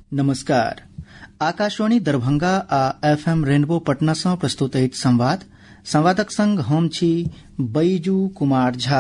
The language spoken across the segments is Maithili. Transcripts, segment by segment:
नमस्कार। आकाशवाणी दरभंगा आ FM रेनबो पटना सँ प्रस्तुत अछि संवादक संग हम छी बैजू कुमार झा।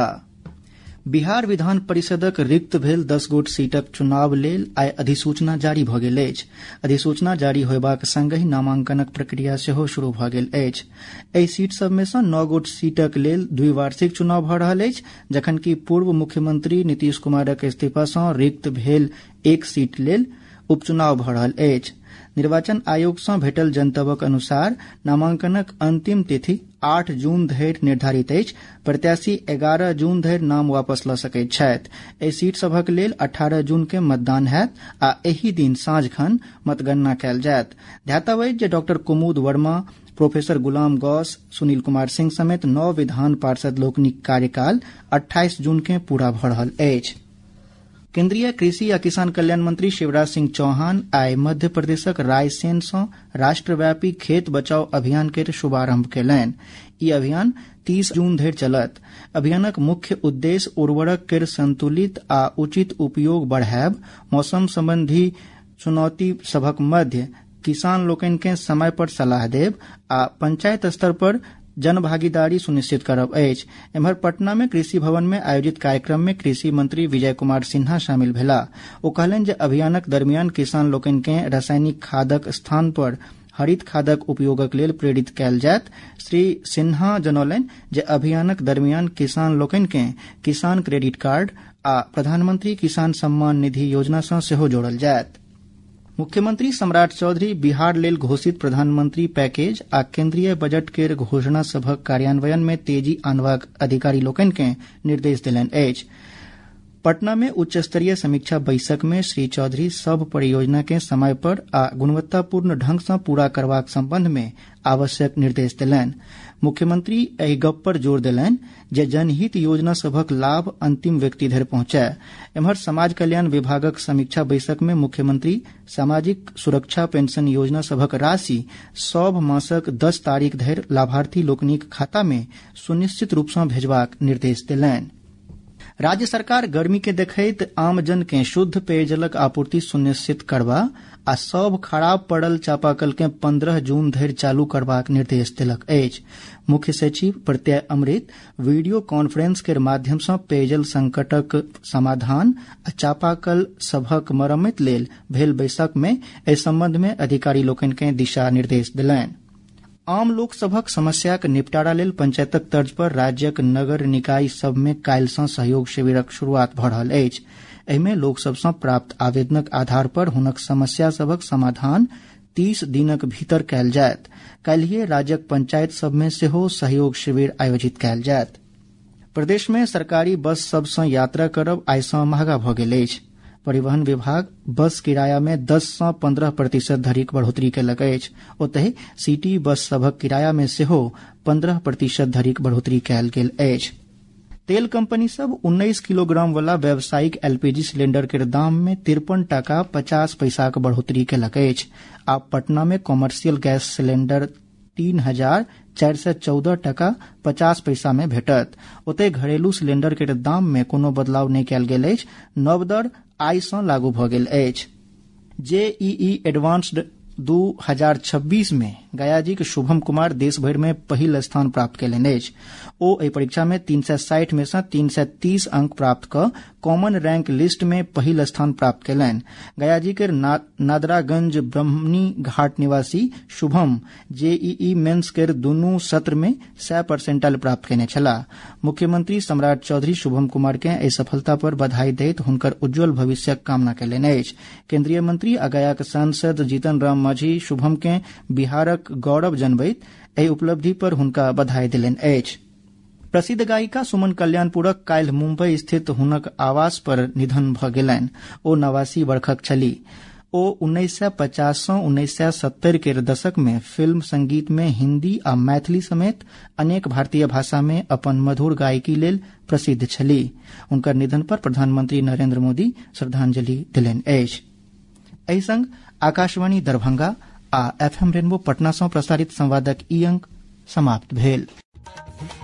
बिहार विधान परिषदक रिक्त भेल 10 गोट सीटक चुनाव लेल आइ अधिसूचना जारी भऽ गेल अछि। अधिसूचना जारी होयबाक संगहि नामांकनक प्रक्रिया सेहो शुरू भऽ गेल अछि। एहि सीट सभ मे सँ 9 गोट सीटक लेल द्विवार्षिक चुनाव भऽ रहल अछि, जखनकि पूर्व मुख्यमंत्री नीतीश कुमारक इस्तीफा सँ रिक्त भेल एक सीट लेल उपचुनाव भऽ रहल अछि। निर्वाचन आयोग सँ भेटल जनतबक अनुसार नामांकनक अंतिम तिथि 8 जून धरि निर्धारित अछि। प्रत्याशी 11 जून धरि नाम वापस लऽ सकैत छथि। एहि सीट सभक लेल 18 जून के मतदान होयत आ एहि दिन साँझ खन मतगणना कयल जायत। ध्यातव्य अछि जे डॉक्टर कुमुद वर्मा, प्रोफेसर गुलाम गौस, सुनील कुमार सिंह समेत 9 विधान पार्षद लोकनिक कार्यकाल 28 जून के पूरा भऽ रहल अछि। केंद्रीय कृषि आ किसान कल्याण मंत्री शिवराज सिंह चौहान आइ मध्य प्रदेशक रायसेन सँ राष्ट्रव्यापी खेत बचाओ अभियान के शुभारंभ कयलनि। ई अभियान 30 जून धरि चलत। अभियानक मुख्य उद्देश्य उर्वरक केर संतुलित आ उचित उपयोग बढ़ायब, मौसम संबंधी चुनौती सभक मध्य किसान लोकनि के समय पर सलाह देब आ पंचायत स्तर पर जन भागीदारी सुनिश्चित करब अछि। एम्हर पटना में कृषि भवन में आयोजित कार्यक्रम में कृषि मंत्री विजय कुमार सिन्हा शामिल भेलाह। ओ कहलनि जे अभियानक दरमियान किसान लोकनि के रासायनिक खादक स्थान पर हरित खादक उपयोगक लेल प्रेरित कयल जायत। श्री सिन्हा जनौलनि जे अभियानक दरमियान किसान लोकनि के किसान क्रेडिट कार्ड आ प्रधानमंत्री किसान सम्मान निधि योजना सँ सेहो जोड़ल जायत। मुख्यमंत्री सम्राट चौधरी बिहार लेल घोषित प्रधानमंत्री पैकेज आ केंद्रीय बजट केर घोषणा सभक कार्यान्वयन में तेजी आनबाक अधिकारी लोकनि के निर्देश देलनि अछि। पटना में उच्च स्तरीय समीक्षा बैसक में श्री चौधरी सब परियोजना के समय पर आ गुणवत्तापूर्ण ढंग सँ पूरा करबाक संबंध में आवश्यक निर्देश देलनि। मुख्यमंत्री एहि गप पर जोर देलनि जे जनहित योजना सभक लाभ अंतिम व्यक्ति धरि पहुंचय। एम्हर समाज कल्याण विभागक समीक्षा बैसक में मुख्यमंत्री सामाजिक सुरक्षा पेंशन योजना सभक राशि सभ मासक 10 तारीख धरि लाभार्थी लोकनिक खाता में सुनिश्चित रूप सँ भेजबाक निर्देश देलनि। राज्य सरकार गर्मी के देखैत आमजन के शुद्ध पेयजलक आपूर्ति सुनिश्चित करबा आ सब खराब पड़ल चापाकल के 15 जून धरि चालू करबाक निर्देश देलक अछि। मुख्य सचिव प्रत्यय अमृत वीडियो कॉन्फ्रेंस के माध्यम सँ पेयजल संकटक समाधान आ चापाकल सभक मरम्मत लेल भेल बैसक में एहि संबंध में अधिकारी लोकनि के दिशा निर्देश देलनि। आम लोक सभक समस्याक निपटारा लेल पंचायतक तर्ज पर राज्यक नगर निकाय सभ में काल्हि सँ सहयोग शिविरक शुरुआत भऽ रहल अछि। एहि में लोक सभ सँ प्राप्त आवेदनक आधार पर हुनक समस्या सभक समाधान 30 दिनक भीतर कयल जायत। काल्हिए राज्यक पंचायत सभ में सेहो सहयोग शिविर आयोजित कयल जायत। प्रदेश में सरकारी बस सभ सँ यात्रा करब आइ सँ महगा भऽ गेल अछि। परिवहन विभाग बस किराया में 10 सँ 15% धरिक बढ़ोतरी कयलक अछि। ओतहि सिटी बस सभक किराया में सेहो 15% धरिक बढ़ोतरी कयल गेल अछि। तेल कंपनी सब 19 किलोग्राम वाला व्यावसायिक LPG सिलेंडर के दाम में 53 टाका 50 पैसा के बढ़ोतरी कयलक अछि। आब पटना में कॉमर्शियल गैस सिलेंडर 3,414 टाका 50 पैसा में भेटत। ओतहि घरेलू सिलेंडर के दाम में कोनो बदलाव नहि कयल गेल अछि। नव दर आइ सँ लागू भऽ गेल अछि। JEE एडवांस्ड 2026 में गयाजीक शुभम कुमार देश भरि में पहिल स्थान प्राप्त कयलनि अछि। ओ एहि परीक्षा में 360 में सँ 330 अंक प्राप्त कऽ कॉमन रैंक लिस्ट में पहिल स्थान प्राप्त कयलनि। गयाजी के नादरागंज ब्रह्मणी घाट निवासी शुभम JEE मेंस के दुनू सत्र में 100% प्राप्त कयने छलाह। मुख्यमंत्री सम्राट चौधरी शुभम कुमार के एहि सफलता पर बधाई दैत हुनकर उज्जवल भविष्यक कामना कयलनि अछि। केंद्रीय मंत्री आ गयाक सांसद जीतन राम मांझी शुभम के बिहारक गौरव जनबैत एहि उपलब्धि पर हुनका बधाई देलनि अछि। प्रसिद्ध गायिका सुमन कल्याणपुरक काल्हि मुंबई स्थित हुनक आवास पर निधन भऽ गेलनि। ओ 89 वर्षक छलीह। ओ 1950 सँ 1970 के दशक में फिल्म संगीत में हिंदी आ मैथिली समेत अनेक भारतीय भाषा में अपन मधुर गायकी लेल प्रसिद्ध छलीह। हुनकर निधन पर प्रधानमंत्री नरेंद्र मोदी श्रद्धांजलि देलनि अछि। एहि संग आकाशवाणी दरभंगा आ FM रेनबो पटना सँ प्रसारित संवादक ई अंक समाप्त भेल।